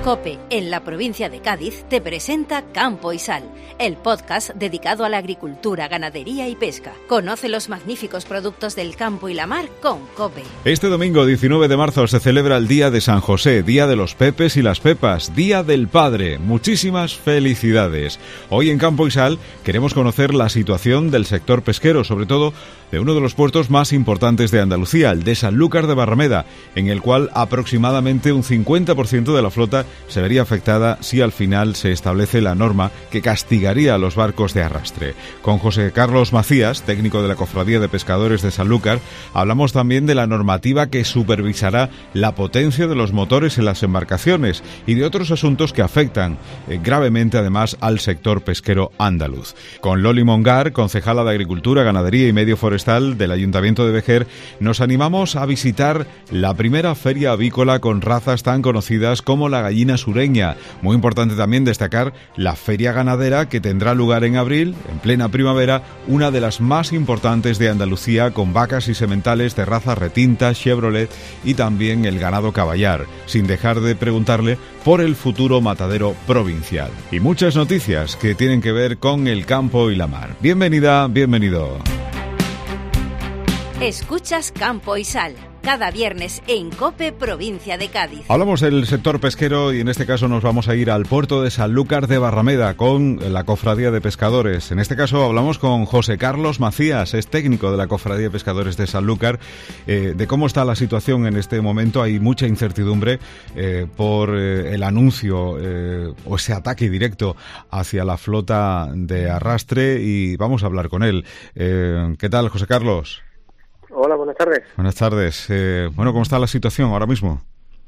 COPE, en la provincia de Cádiz, te presenta Campo y Sal, el podcast dedicado a la agricultura, ganadería y pesca. Conoce los magníficos productos del campo y la mar con COPE. Este domingo 19 de marzo se celebra el Día de San José, Día de los Pepes y las Pepas, Día del Padre. Muchísimas felicidades. Hoy en Campo y Sal queremos conocer la situación del sector pesquero, sobre todo de uno de los puertos más importantes de Andalucía, el de Sanlúcar de Barrameda, en el cual aproximadamente un 50% de la flota se vería afectada si al final se establece la norma que castigaría a los barcos de arrastre. Con José Carlos Macías, técnico de la Cofradía de Pescadores de Sanlúcar, hablamos también de la normativa que supervisará la potencia de los motores en las embarcaciones y de otros asuntos que afectan gravemente además al sector pesquero andaluz. Con Loli Mongar, concejala de Agricultura, Ganadería y Medio Forestal del Ayuntamiento de Vejer, nos animamos a visitar la primera feria avícola con razas tan conocidas como la gallina sureña. Muy importante también destacar la feria ganadera que tendrá lugar en abril, en plena primavera, una de las más importantes de Andalucía, con vacas y sementales de raza retinta, Chevrolet y también el ganado caballar, sin dejar de preguntarle por el futuro matadero provincial. Y muchas noticias que tienen que ver con el campo y la mar. Bienvenida, bienvenido. Escuchas Campo y Sal, cada viernes en COPE, provincia de Cádiz. Hablamos del sector pesquero y en este caso nos vamos a ir al puerto de Sanlúcar de Barrameda con la Cofradía de Pescadores. En este caso hablamos con José Carlos Macías, es técnico de la Cofradía de Pescadores de Sanlúcar, de cómo está la situación en este momento. Hay mucha incertidumbre por el anuncio o ese ataque directo hacia la flota de arrastre y vamos a hablar con él. ¿Qué tal, José Carlos? Hola, buenas tardes. Buenas tardes. ¿Cómo está la situación ahora mismo?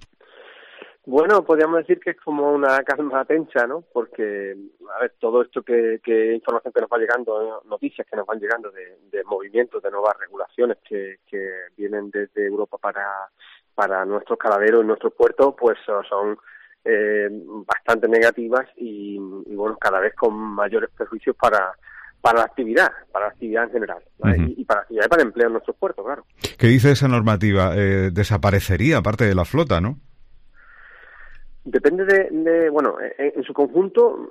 Bueno, podríamos decir que es como una calma tensa, ¿no? Porque, a ver, todo esto que información que nos va llegando, noticias que nos van llegando de movimientos, de nuevas regulaciones que vienen desde Europa para nuestros caladeros y nuestros puertos, pues son bastante negativas y bueno, cada vez con mayores perjuicios para la actividad en general, ¿vale? Uh-huh. y para la actividad y para el empleo en nuestros puertos, claro. ¿Qué dice esa normativa? Desaparecería parte de la flota, ¿no? Depende en su conjunto,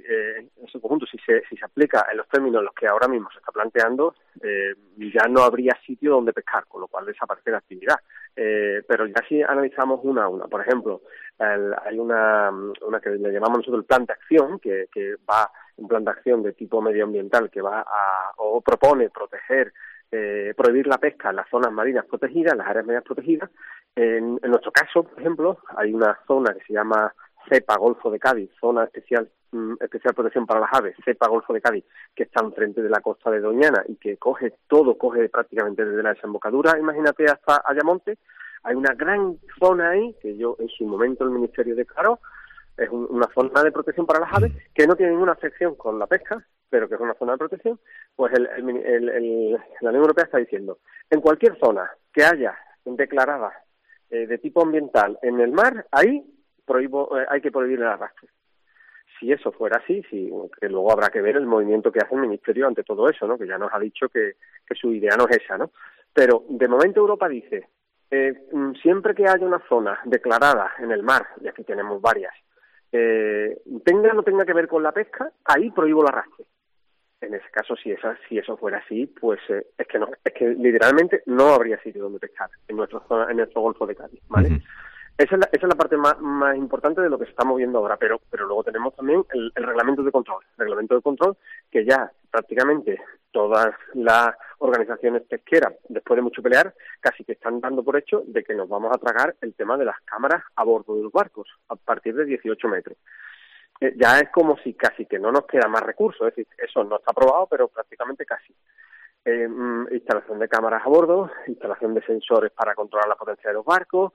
si se aplica en los términos en los que ahora mismo se está planteando, ya no habría sitio donde pescar, con lo cual desaparece la actividad. Pero ya si analizamos una a una, por ejemplo, hay una que le llamamos nosotros el plan de acción, que va un plan de acción de tipo medioambiental que va o propone proteger, prohibir la pesca en las zonas marinas protegidas, las áreas marinas protegidas. En nuestro caso, por ejemplo, hay una zona que se llama CEPA Golfo de Cádiz, zona especial protección para las aves, CEPA Golfo de Cádiz, que está enfrente de la costa de Doñana y que coge prácticamente desde la desembocadura, imagínate, hasta Ayamonte. Hay una gran zona ahí que en su momento el Ministerio declaró es una zona de protección para las aves que no tiene ninguna afección con la pesca, pero que es una zona de protección. Pues la Unión Europea está diciendo, en cualquier zona que haya declarada de tipo ambiental en el mar, ahí hay que prohibir el arrastre. Si eso fuera así, que luego habrá que ver el movimiento que hace el Ministerio ante todo eso, ¿no? Que ya nos ha dicho que su idea no es esa, ¿no? Pero de momento Europa dice, siempre que haya una zona declarada en el mar, y aquí tenemos varias, tenga o no tenga que ver con la pesca, ahí prohíbo el arrastre. En ese caso, si eso fuera así, pues es que literalmente no habría sitio donde pescar en nuestro Golfo de Cádiz, ¿vale? Uh-huh. Esa es la parte más importante de lo que se está moviendo ahora, pero luego tenemos también el reglamento de control, que ya prácticamente todas las organizaciones pesqueras, después de mucho pelear, casi que están dando por hecho de que nos vamos a tragar el tema de las cámaras a bordo de los barcos, a partir de 18 metros. Ya es como si casi que no nos queda más recursos, es decir, eso no está aprobado, pero prácticamente casi. Instalación de cámaras a bordo, instalación de sensores para controlar la potencia de los barcos,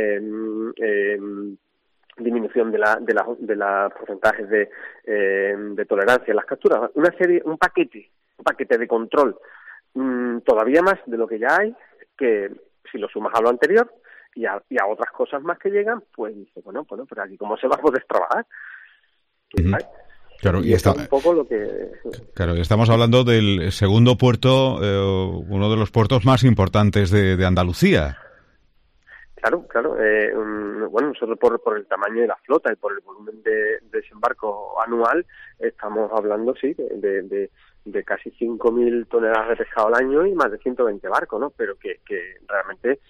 disminución de los porcentajes de tolerancia en las capturas, un paquete de control todavía más de lo que ya hay, que si lo sumas a lo anterior y a otras cosas más que llegan, pues dice, bueno, pero aquí cómo se va a poder trabajar. Uh-huh. Claro, y está un poco lo que... Claro, estamos hablando del segundo puerto, uno de los puertos más importantes de Andalucía. Claro. Bueno, nosotros por el tamaño de la flota y por el volumen de desembarco anual estamos hablando, sí, de casi 5.000 toneladas de pescado al año y más de 120 barcos, ¿no? Pero que realmente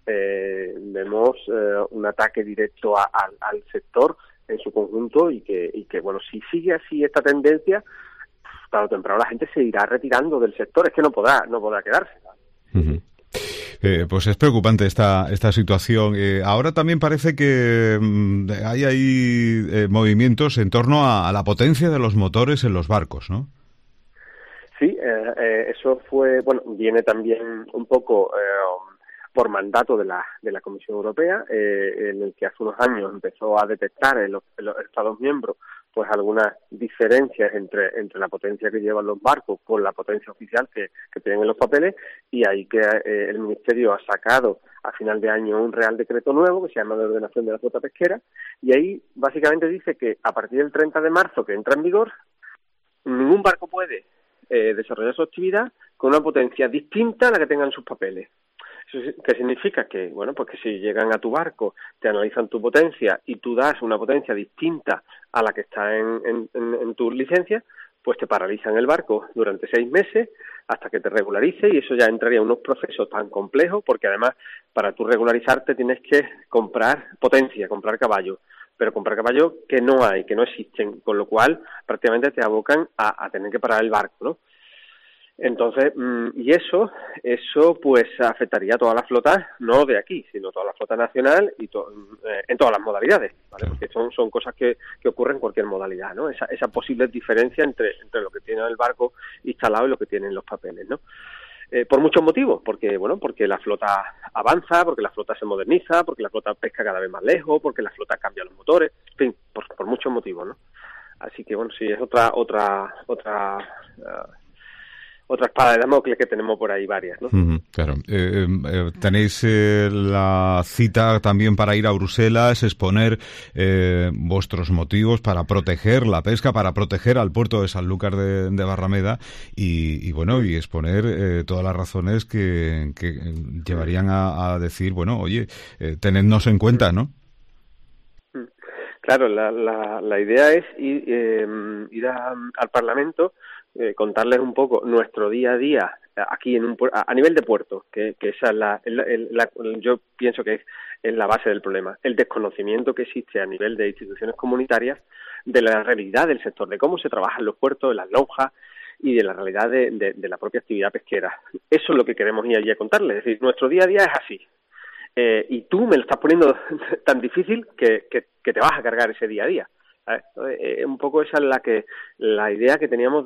vemos un ataque directo al sector en su conjunto y que bueno, si sigue así esta tendencia, tarde o temprano la gente se irá retirando del sector, es que no podrá quedarse. Uh-huh. Pues es preocupante esta situación. Ahora también parece que hay ahí movimientos en torno a la potencia de los motores en los barcos, ¿no? Sí, eso viene también un poco por mandato de la Comisión Europea, en el que hace unos años empezó a detectar en los Estados miembros pues algunas diferencias entre la potencia que llevan los barcos con la potencia oficial que tienen en los papeles, y ahí que el Ministerio ha sacado a final de año un Real Decreto nuevo que se llama de ordenación de la flota pesquera, y ahí básicamente dice que a partir del 30 de marzo que entra en vigor, ningún barco puede desarrollar su actividad con una potencia distinta a la que tengan sus papeles. ¿Eso qué significa? Que, bueno, pues que si llegan a tu barco, te analizan tu potencia y tú das una potencia distinta a la que está en tu licencia, pues te paralizan el barco durante 6 meses hasta que te regularice, y eso ya entraría en unos procesos tan complejos, porque además para tú regularizarte tienes que comprar potencia, comprar caballos, pero comprar caballos que no existen, con lo cual prácticamente te abocan a tener que parar el barco, ¿no? Entonces, y eso pues afectaría a toda la flota, no de aquí, sino toda la flota nacional y en todas las modalidades, ¿vale? Porque son cosas que ocurren en cualquier modalidad, ¿no? Esa posible diferencia entre lo que tiene el barco instalado y lo que tienen los papeles, ¿no? Por muchos motivos, porque la flota avanza, porque la flota se moderniza, porque la flota pesca cada vez más lejos, porque la flota cambia los motores, en fin, por muchos motivos, ¿no? Así que bueno, sí, es otra espada de Damocles que tenemos por ahí varias, ¿no? Claro. Tenéis la cita también para ir a Bruselas, exponer vuestros motivos para proteger la pesca, para proteger al puerto de Sanlúcar de Barrameda y exponer todas las razones que llevarían a decir, bueno, oye, tenednos en cuenta, ¿no? Claro, la idea es ir al Parlamento, contarles un poco nuestro día a día aquí a nivel de puerto, que esa es yo pienso que es la base del problema, el desconocimiento que existe a nivel de instituciones comunitarias de la realidad del sector, de cómo se trabaja en los puertos, en las lonjas y de la realidad de la propia actividad pesquera. Eso es lo que queremos ir allí a contarles, es decir, nuestro día a día es así. Y tú me lo estás poniendo tan difícil que te vas a cargar ese día a día. Un poco esa es la idea que tenemos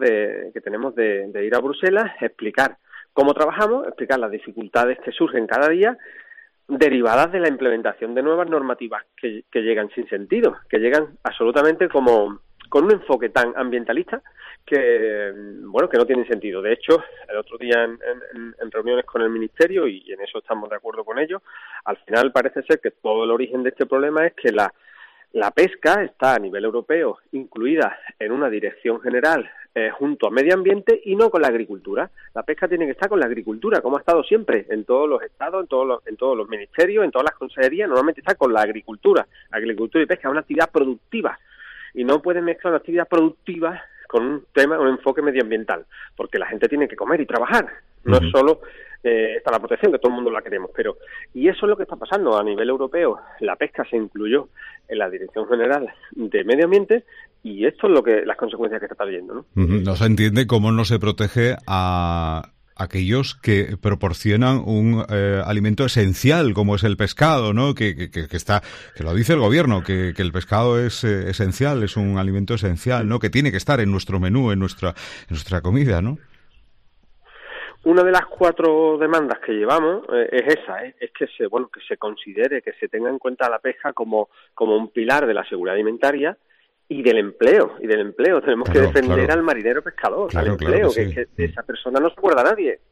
de ir a Bruselas, explicar cómo trabajamos, explicar las dificultades que surgen cada día derivadas de la implementación de nuevas normativas que llegan sin sentido, que llegan absolutamente con un enfoque tan ambientalista que no tienen sentido. De hecho, el otro día en reuniones con el Ministerio, y en eso estamos de acuerdo con ellos, al final parece ser que todo el origen de este problema es que la pesca está a nivel europeo incluida en una dirección general junto a medio ambiente y no con la agricultura. La pesca tiene que estar con la agricultura, como ha estado siempre en todos los estados, en todos los ministerios, en todas las consejerías. Normalmente está con la agricultura. Agricultura y pesca es una actividad productiva y no pueden mezclar una actividad productiva con un enfoque medioambiental, porque la gente tiene que comer y trabajar. No es solo está la protección, que todo el mundo la queremos, y eso es lo que está pasando a nivel europeo. La pesca se incluyó en la Dirección General de Medio Ambiente y esto es las consecuencias que está trayendo, ¿no? No se entiende cómo no se protege a aquellos que proporcionan un alimento esencial como es el pescado, ¿no? Que lo dice el gobierno, que el pescado es esencial, es un alimento esencial, ¿no? Que tiene que estar en nuestro menú, en nuestra comida, ¿no? Una de las 4 demandas que llevamos es esa, es que se considere, que se tenga en cuenta la pesca como un pilar de la seguridad alimentaria y del empleo. Tenemos que defender al marinero pescador, al empleo, que de esa persona no se acuerda nadie.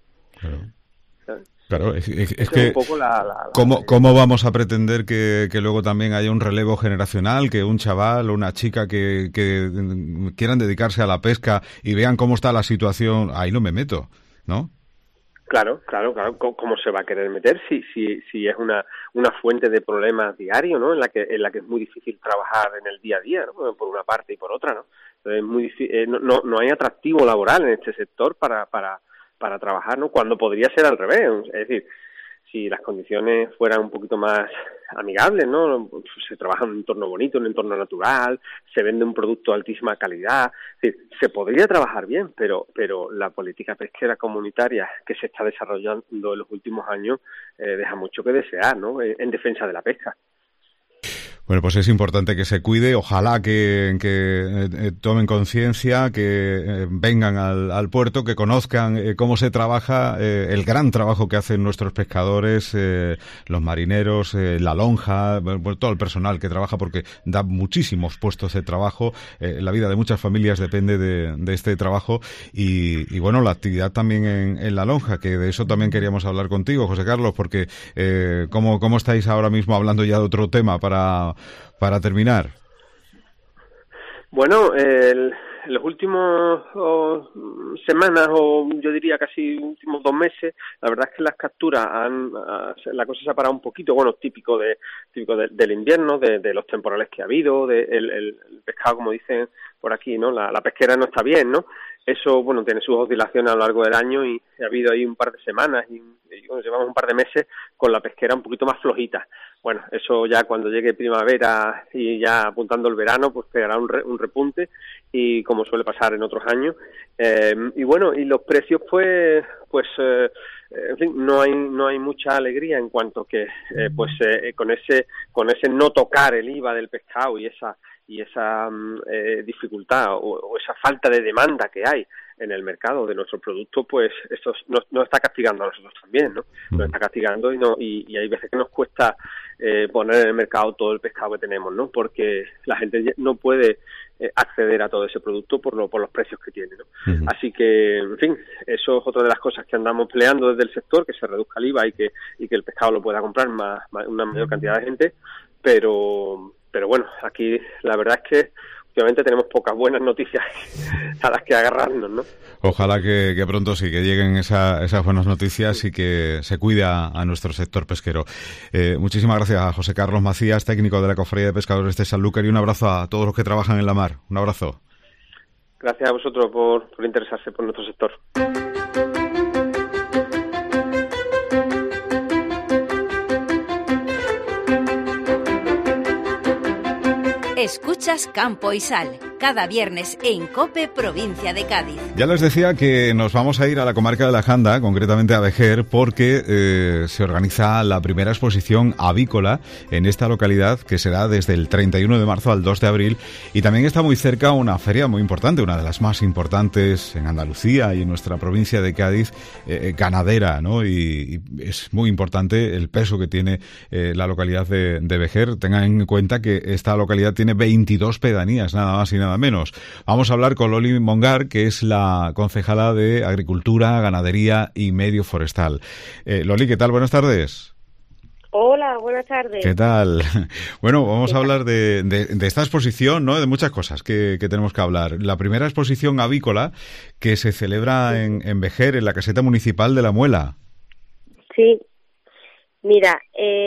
Claro, es que ¿cómo vamos a pretender que luego también haya un relevo generacional, que un chaval o una chica que quieran dedicarse a la pesca y vean cómo está la situación? Ahí no me meto, ¿no? Claro. ¿Cómo se va a querer meter si es una fuente de problemas diarios, ¿no? En la que es muy difícil trabajar en el día a día, ¿no? Por una parte y por otra, ¿no? Entonces es muy difícil, no hay atractivo laboral en este sector para trabajar, ¿no? Cuando podría ser al revés, es decir, si las condiciones fueran un poquito más amigables, ¿no? Se trabaja en un entorno bonito, en un entorno natural, se vende un producto de altísima calidad, es decir, se podría trabajar bien, pero la política pesquera comunitaria que se está desarrollando en los últimos años deja mucho que desear, ¿no? En defensa de la pesca. Bueno, pues es importante que se cuide, ojalá que tomen conciencia, que vengan al puerto, que conozcan cómo se trabaja, el gran trabajo que hacen nuestros pescadores, los marineros, la lonja, todo el personal que trabaja, porque da muchísimos puestos de trabajo, la vida de muchas familias depende de este trabajo y bueno, la actividad también en la lonja, que de eso también queríamos hablar contigo, José Carlos, porque ¿cómo estáis ahora mismo hablando ya de otro tema para terminar? Bueno, en los últimos semanas o yo diría casi últimos 2 meses, la verdad es que las capturas la cosa se ha parado un poquito, bueno, típico del invierno, de los temporales que ha habido, el pescado, como dicen por aquí, ¿no? La pesquera no está bien, ¿no? Eso, bueno, tiene sus oscilaciones a lo largo del año y ha habido ahí un par de semanas y bueno, llevamos un par de meses con la pesquera un poquito más flojita. Bueno, eso ya cuando llegue primavera y ya apuntando el verano, pues pegará un repunte y como suele pasar en otros años. Y bueno, y los precios pues en fin, no hay mucha alegría en cuanto que con ese no tocar el IVA del pescado y esa dificultad o esa falta de demanda que hay en el mercado de nuestros productos, pues esto nos está castigando a nosotros también, ¿no? Nos está castigando y hay veces que nos cuesta poner en el mercado todo el pescado que tenemos, ¿no? Porque la gente no puede acceder a todo ese producto por los precios que tiene, ¿no? Uh-huh. Así que, en fin, eso es otra de las cosas que andamos peleando desde el sector, que se reduzca el IVA y que el pescado lo pueda comprar una mayor cantidad de gente, pero bueno, aquí la verdad es que últimamente tenemos pocas buenas noticias a las que agarrarnos, ¿no? Ojalá que pronto sí, que lleguen esas buenas noticias y que se cuide a nuestro sector pesquero. Muchísimas gracias a José Carlos Macías, técnico de la Cofradía de Pescadores de Sanlúcar, y un abrazo a todos los que trabajan en la mar. Un abrazo. Gracias a vosotros por interesarse por nuestro sector. Escuchas Campo y Sal, cada viernes en COPE, provincia de Cádiz. Ya les decía que nos vamos a ir a la comarca de la Janda, concretamente a Vejer, porque se organiza la primera exposición avícola en esta localidad, que será desde el 31 de marzo al 2 de abril, y también está muy cerca una feria muy importante, una de las más importantes en Andalucía y en nuestra provincia de Cádiz, ganadera, ¿no? Y es muy importante el peso que tiene la localidad de Vejer. Tengan en cuenta que esta localidad tiene 22 pedanías, nada más y nada menos. Vamos a hablar con Loli Mongar, que es la concejala de Agricultura, Ganadería y Medio Forestal. Loli, ¿qué tal? Buenas tardes. Hola, buenas tardes. ¿Qué tal? Bueno, vamos a hablar de esta exposición, ¿no? De muchas cosas que tenemos que hablar. La primera exposición avícola que se celebra en Vejer, en la caseta municipal de La Muela. Sí. Mira,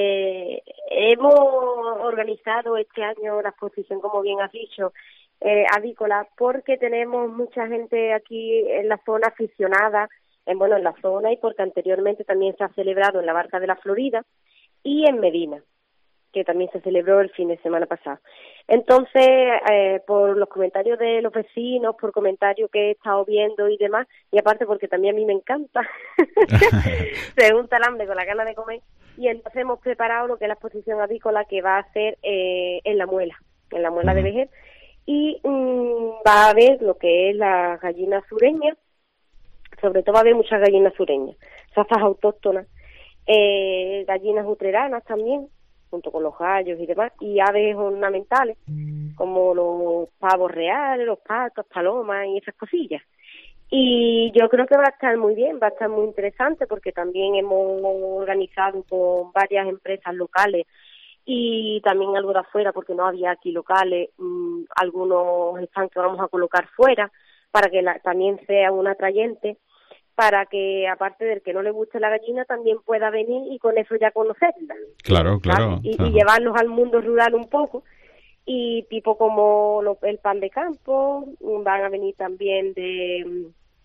hemos organizado este año la exposición, como bien has dicho, avícola, porque tenemos mucha gente aquí en la zona aficionada, en la zona, y porque anteriormente también se ha celebrado en la Barca de la Florida y en Medina, que también se celebró el fin de semana pasado. Entonces, por los comentarios de los vecinos, por comentarios que he estado viendo y demás, y aparte porque también a mí me encanta, se junta el hambre con la gana de comer, y entonces hemos preparado lo que es la exposición avícola, que va a ser en La Muela de Vejer, y va a haber lo que es la gallina sureña, sobre todo va a haber muchas gallinas sureñas, razas autóctonas, gallinas utreranas también, junto con los gallos y demás, y aves ornamentales, como los pavos reales, los patos, palomas y esas cosillas. Y yo creo que va a estar muy bien, va a estar muy interesante, porque también hemos organizado con varias empresas locales y también algo de afuera, porque no había aquí locales, algunos están que vamos a colocar fuera, para que también sea un atrayente. para que, aparte del que no le guste la gallina, también pueda venir y con eso ya conocerla. Claro. Y llevarlos al mundo rural un poco. Y tipo como el pan de campo, van a venir también de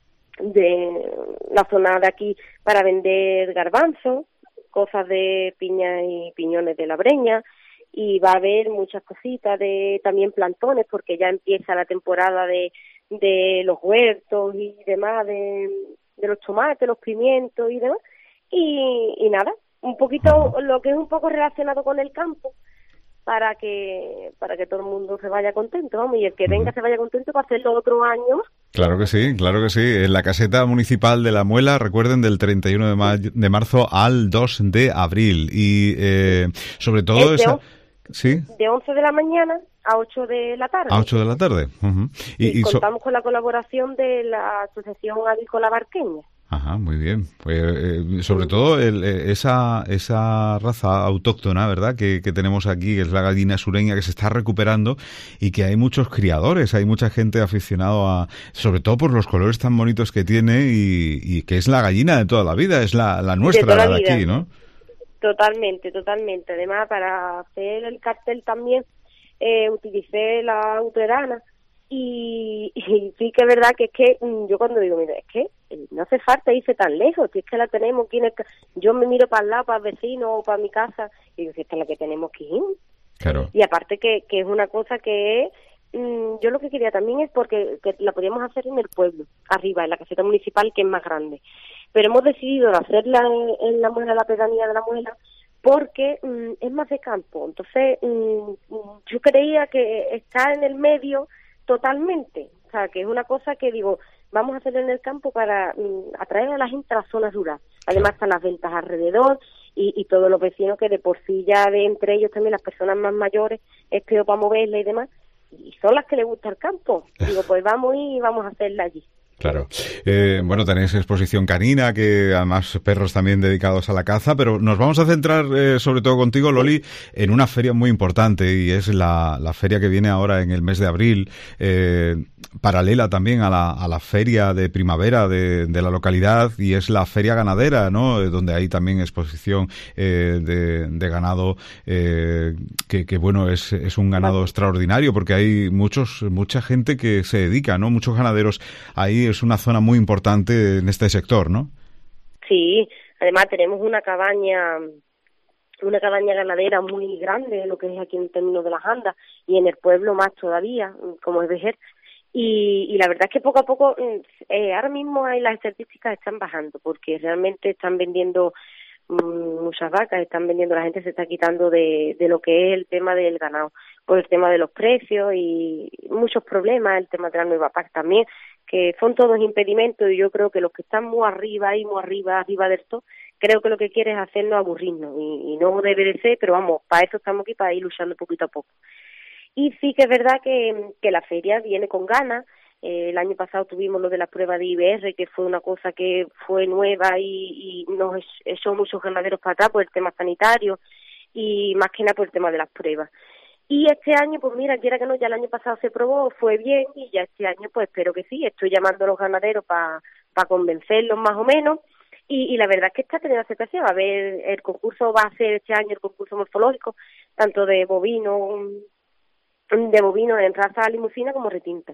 la zona de aquí para vender garbanzos, cosas de piña y piñones de la breña, y va a haber muchas cositas de también plantones, porque ya empieza la temporada de los huertos y demás, de los tomates, los pimientos y demás, y nada, un poquito lo que es un poco relacionado con el campo, para que todo el mundo se vaya contento, vamos, y el que venga se vaya contento para hacerlo otro año. Claro que sí. En la caseta municipal de La Muela, recuerden, del 31 de marzo al 2 de abril. Y sobre todo ¿sí? De 11 de la mañana a 8 de la tarde. A 8 de la tarde. Uh-huh. Y contamos con la colaboración de la Asociación Avícola Barqueña. Ajá, muy bien. Pues sobre todo esa raza autóctona, ¿verdad? Que tenemos aquí, que es la gallina sureña, que se está recuperando y que hay muchos criadores, hay mucha gente aficionada sobre todo por los colores tan bonitos que tiene y que es la gallina de toda la vida, es la nuestra, la de aquí, ¿no? Totalmente. Además, para hacer el cartel también utilicé la uterana. Y sí que es verdad que es que yo cuando digo, mira, es que no hace falta irse tan lejos, si es que la tenemos aquí yo me miro para el lado, para el vecino o para mi casa, y digo, si esta es la que tenemos que ir. Claro. Y aparte que es una cosa que yo lo que quería también es porque que la podíamos hacer en el pueblo, arriba, en la caseta municipal, que es más grande. Pero hemos decidido hacerla en La Muela, la pedanía de La Muela, porque es más de campo. Entonces, yo creía que está en el medio totalmente, o sea, que es una cosa que digo, vamos a hacerlo en el campo para atraer a la gente a la zona rural. Además están las ventas alrededor y todos los vecinos que de por sí ya de entre ellos también las personas más mayores es peor para moverla y demás, y son las que les gusta el campo. Digo, pues vamos y vamos a hacerla allí. Claro. Bueno, tenéis exposición canina, que además perros también dedicados a la caza, pero nos vamos a centrar sobre todo contigo, Loli, en una feria muy importante y es la feria que viene ahora en el mes de abril, paralela también a la feria de primavera de la localidad, y es la feria ganadera, ¿no? Donde hay también exposición de ganado que bueno, es un ganado extraordinario porque hay mucha gente que se dedica, ¿no? Muchos ganaderos ahí. Es una zona muy importante en este sector, ¿no? Sí, además tenemos una cabaña ganadera muy grande, lo que es aquí en términos de las andas, y en el pueblo más todavía, como es Vejer. Y la verdad es que poco a poco, ahora mismo las estadísticas están bajando, porque realmente están vendiendo muchas vacas, la gente se está quitando de lo que es el tema del ganado, por el tema de los precios y muchos problemas, el tema de la nueva PAC también, que son todos impedimentos, y yo creo que los que están muy arriba del todo, creo que lo que quieren es hacernos aburrirnos, y no debe de ser, pero vamos, para eso estamos aquí, para ir luchando poquito a poco. Y sí que es verdad que la feria viene con ganas. El año pasado tuvimos lo de la prueba de IBR, que fue una cosa que fue nueva y nos echó muchos ganaderos para atrás por el tema sanitario y más que nada por el tema de las pruebas. Y este año, pues mira, quiera que no, ya el año pasado se probó, fue bien, y ya este año pues espero que sí. Estoy llamando a los ganaderos para convencerlos más o menos, y la verdad es que está teniendo aceptación. A ver, el concurso va a ser este año el concurso morfológico, tanto de bovino en raza limusina como retinta.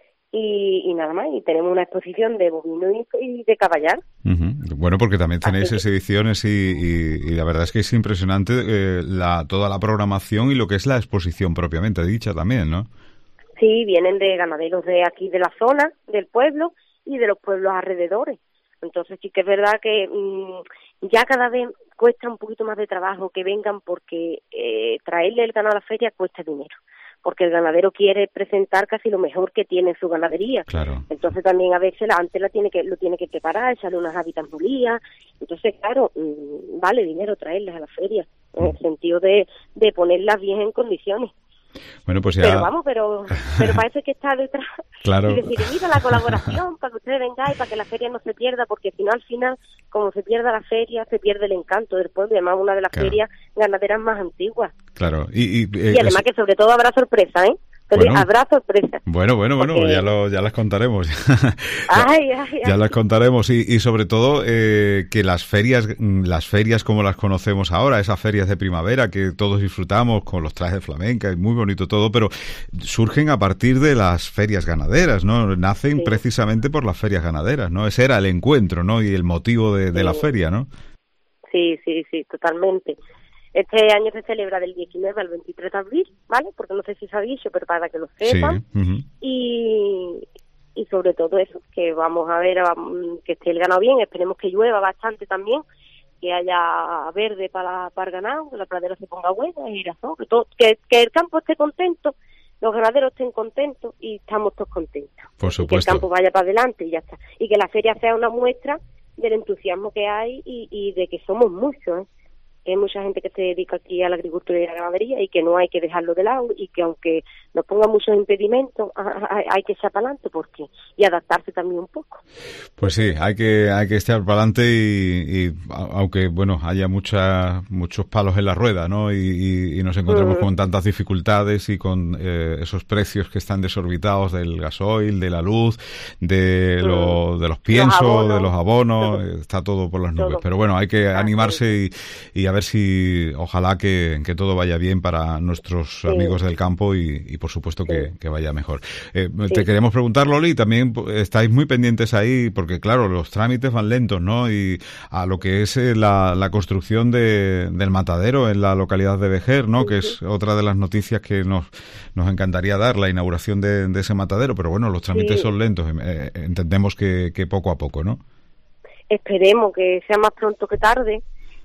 Y nada más, y tenemos una exposición de bovino y de caballar. Uh-huh. Bueno, porque también tenéis exhibiciones y la verdad es que es impresionante toda la programación y lo que es la exposición propiamente dicha también, ¿no? Sí, vienen de ganaderos de aquí de la zona, del pueblo y de los pueblos alrededores. Entonces sí que es verdad que ya cada vez cuesta un poquito más de trabajo que vengan, porque traerle el ganado a la feria cuesta dinero, porque el ganadero quiere presentar casi lo mejor que tiene en su ganadería. Claro. Entonces también a veces antes lo tiene que preparar, echarle unas hábitats molías. Entonces, claro, vale dinero traerlas a la feria, en el sentido de ponerlas bien en condiciones. Bueno, pues ya... Pero vamos, pero parece que está detrás. Claro. Y decir, mira, la colaboración, para que ustedes vengáis, para que la feria no se pierda, porque si no, al final, como se pierda la feria, se pierde el encanto del pueblo, y además una de las ferias ganaderas más antiguas. Claro. Y además que sobre todo habrá sorpresa, ¿eh? Bueno, habrá sorpresa. Bueno, porque... ya las contaremos. Ya las contaremos y sobre todo que las ferias como las conocemos ahora, esas ferias de primavera que todos disfrutamos con los trajes de flamenca, es muy bonito todo, pero surgen a partir de las ferias ganaderas, ¿no? Nacen precisamente por las ferias ganaderas, ¿no? Ese era el encuentro, ¿no? Y el motivo de la feria, ¿no? Sí, totalmente. Este año se celebra del 19 al 23 de abril, ¿vale? Porque no sé si se ha dicho, pero para que lo sepan. Sí. Y sobre todo eso, que vamos a ver que esté el ganado bien, esperemos que llueva bastante también, que haya verde para el ganado, que la pradera se ponga buena, girasol, que el campo esté contento, los ganaderos estén contentos y estamos todos contentos. Por supuesto. Que el campo vaya para adelante y ya está. Y que la feria sea una muestra del entusiasmo que hay y de que somos muchos, Hay mucha gente que se dedica aquí a la agricultura y a la ganadería y que no hay que dejarlo de lado y que aunque nos ponga muchos impedimentos hay que echar para adelante y adaptarse también un poco. Pues sí, hay que echar para adelante y aunque haya muchos palos en la rueda, ¿no? Y nos encontremos con tantas dificultades y con esos precios que están desorbitados del gasoil, de la luz, de los piensos, de los abonos, está todo por las nubes. Pero bueno, hay que animarse y a ver si ojalá que todo vaya bien para nuestros amigos del campo y por supuesto que vaya mejor. Te queremos preguntar, Loli, también estáis muy pendientes ahí porque claro, los trámites van lentos, ¿no? Y a lo que es la construcción del matadero en la localidad de Vejer, ¿no? Que es otra de las noticias que nos encantaría dar, la inauguración de ese matadero, pero bueno, los trámites son lentos, entendemos que poco a poco, ¿no? Esperemos que sea más pronto que tarde.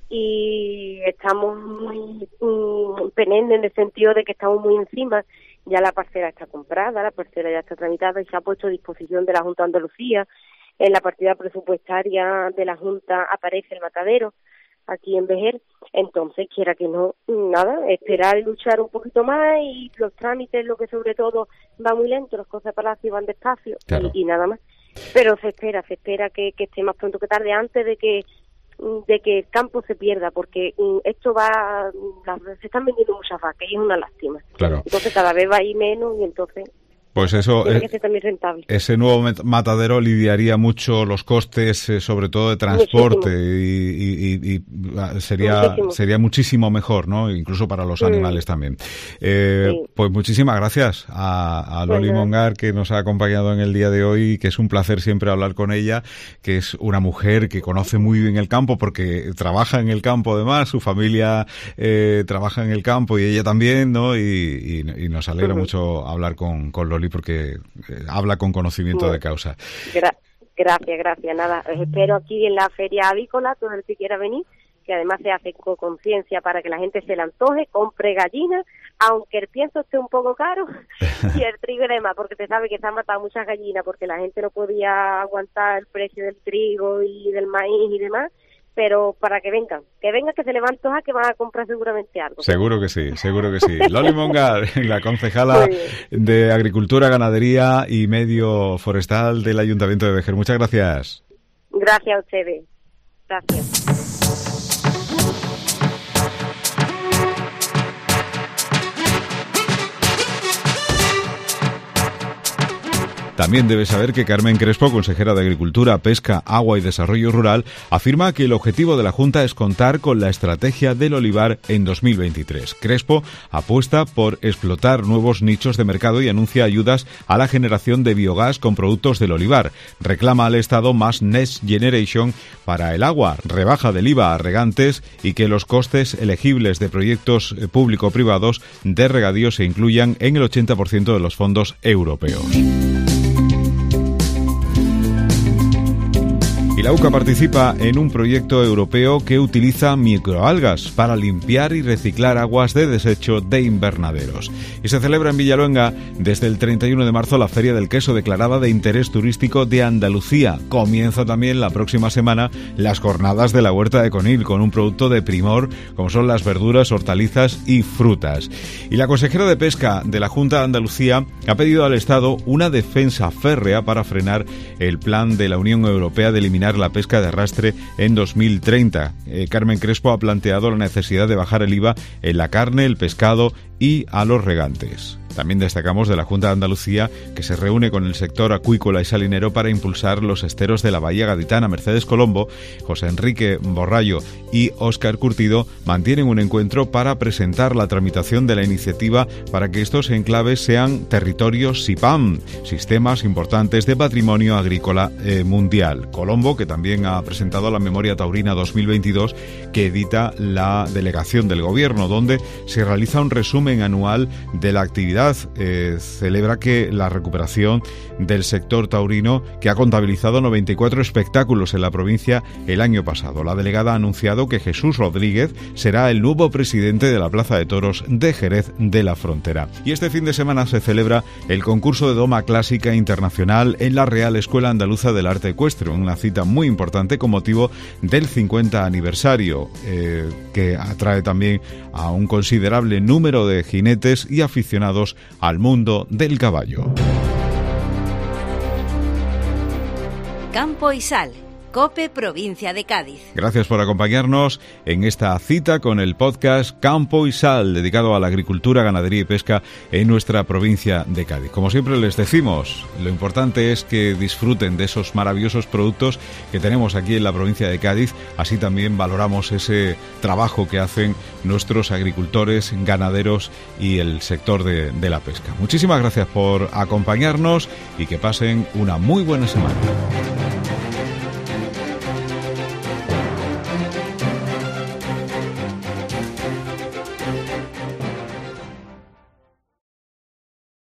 Y estamos muy pendientes en el sentido de que estamos muy encima. Ya la parcela está comprada, la parcela ya está tramitada y se ha puesto a disposición de la Junta de Andalucía. En la partida presupuestaria de la Junta aparece el matadero aquí en Vejer. Entonces, quiera que no, nada, esperar y luchar un poquito más y los trámites, lo que sobre todo va muy lento, las cosas de palacio van despacio, claro. y nada más. Pero se espera que esté más pronto que tarde antes de que el campo se pierda, porque esto se están vendiendo muchas vacas y es una lástima. Claro. Entonces cada vez va a ir menos y entonces pues eso tiene que ser también rentable. Ese nuevo matadero aliviaría mucho los costes, sobre todo de transporte y sería muchísimo mejor, ¿no? Incluso para los animales también. Pues muchísimas gracias a Loli Mongar, que nos ha acompañado en el día de hoy, que es un placer siempre hablar con ella, que es una mujer que conoce muy bien el campo porque trabaja en el campo además, su familia trabaja en el campo y ella también, ¿no? Y nos alegra mucho hablar con Loli porque habla con conocimiento de causa. Gracias. Nada, os espero aquí en la feria avícola, todo el que quiera venir, que además se hace con conciencia para que la gente se la antoje, compre gallinas, aunque el pienso esté un poco caro, y el trigo y demás, porque te sabe que se han matado muchas gallinas porque la gente no podía aguantar el precio del trigo y del maíz y demás. Pero para que vengan, que se levanten que van a comprar seguramente algo. Seguro que sí. Loli Mongar, la concejala de Agricultura, Ganadería y Medio Forestal del Ayuntamiento de Vejer. Muchas gracias. Gracias a ustedes. Gracias. También debes saber que Carmen Crespo, consejera de Agricultura, Pesca, Agua y Desarrollo Rural, afirma que el objetivo de la Junta es contar con la estrategia del olivar en 2023. Crespo apuesta por explotar nuevos nichos de mercado y anuncia ayudas a la generación de biogás con productos del olivar. Reclama al Estado más Next Generation para el agua, rebaja del IVA a regantes y que los costes elegibles de proyectos público-privados de regadío se incluyan en el 80% de los fondos europeos. Y la UCA participa en un proyecto europeo que utiliza microalgas para limpiar y reciclar aguas de desecho de invernaderos. Y se celebra en Villaluenga desde el 31 de marzo la Feria del Queso declarada de interés turístico de Andalucía. Comienza también la próxima semana las jornadas de la Huerta de Conil con un producto de primor como son las verduras, hortalizas y frutas. Y la consejera de Pesca de la Junta de Andalucía ha pedido al Estado una defensa férrea para frenar el plan de la Unión Europea de eliminar la pesca de arrastre en 2030. Carmen Crespo ha planteado la necesidad de bajar el IVA en la carne, el pescado y a los regantes. También destacamos de la Junta de Andalucía, que se reúne con el sector acuícola y salinero para impulsar los esteros de la Bahía Gaditana. Mercedes Colombo, José Enrique Borrallo y Óscar Curtido mantienen un encuentro para presentar la tramitación de la iniciativa para que estos enclaves sean territorios SIPAM, sistemas importantes de patrimonio agrícola mundial. Colombo, que también ha presentado la Memoria Taurina 2022 que edita la delegación del Gobierno, donde se realiza un resumen anual de la actividad. Celebra que la recuperación del sector taurino, que ha contabilizado 94 espectáculos en la provincia el año pasado. La delegada ha anunciado que Jesús Rodríguez será el nuevo presidente de la Plaza de Toros de Jerez de la Frontera. Y este fin de semana se celebra el concurso de Doma Clásica Internacional en la Real Escuela Andaluza del Arte Ecuestre, una cita muy importante con motivo del 50 aniversario, que atrae también a un considerable número de jinetes y aficionados al mundo del caballo. Campo y Sal, COPE Provincia de Cádiz. Gracias por acompañarnos en esta cita con el podcast Campo y Sal, dedicado a la agricultura, ganadería y pesca en nuestra provincia de Cádiz. Como siempre les decimos, lo importante es que disfruten de esos maravillosos productos que tenemos aquí en la provincia de Cádiz. Así también valoramos ese trabajo que hacen nuestros agricultores, ganaderos y el sector de la pesca. Muchísimas gracias por acompañarnos y que pasen una muy buena semana.